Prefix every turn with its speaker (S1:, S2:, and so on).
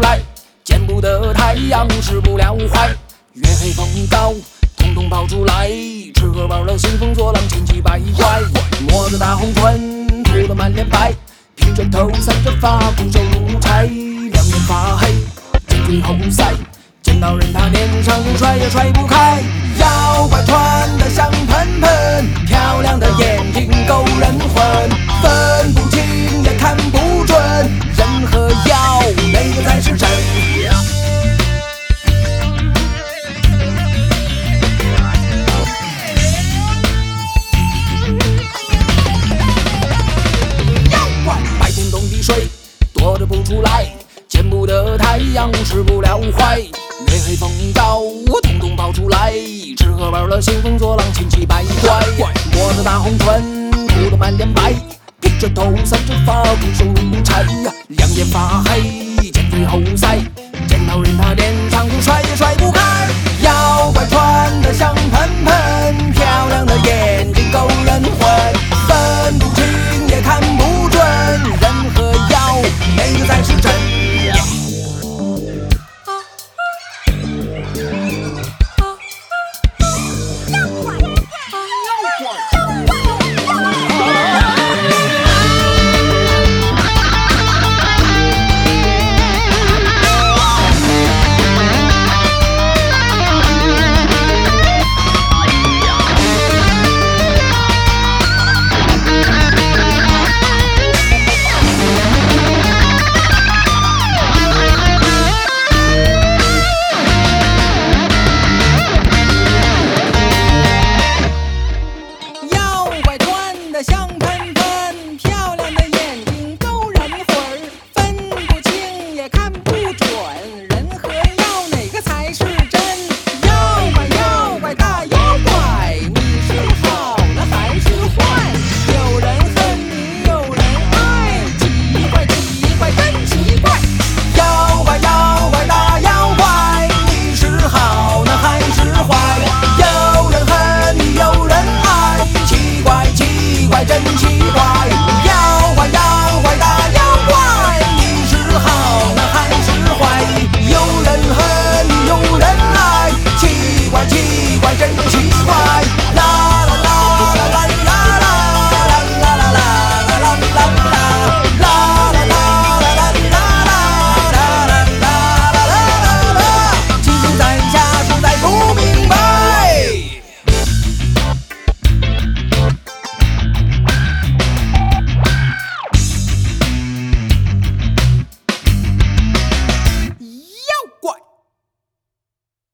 S1: 来，见不得太阳吃不了怀。月黑风高，统统跑出来，吃喝玩乐，兴风作浪，千奇百怪。抹着大红唇，涂得满脸白，披着头，散着发，鼓手如柴，两眼发黑，尖嘴猴腮，见到人他脸上甩也甩不开。妖怪穿得香喷喷，漂亮的眼睛勾人魂，分不清也看不准，人和妖哪个才是真？白天洞底水，躲着不出来，见不得太阳吃不了怀。月黑风高，统统跑出来，吃喝玩乐，兴风作浪，千奇百怪。抹着大红唇，涂得满脸白，披着头，散着发，鼓手如柴，两眼发黑。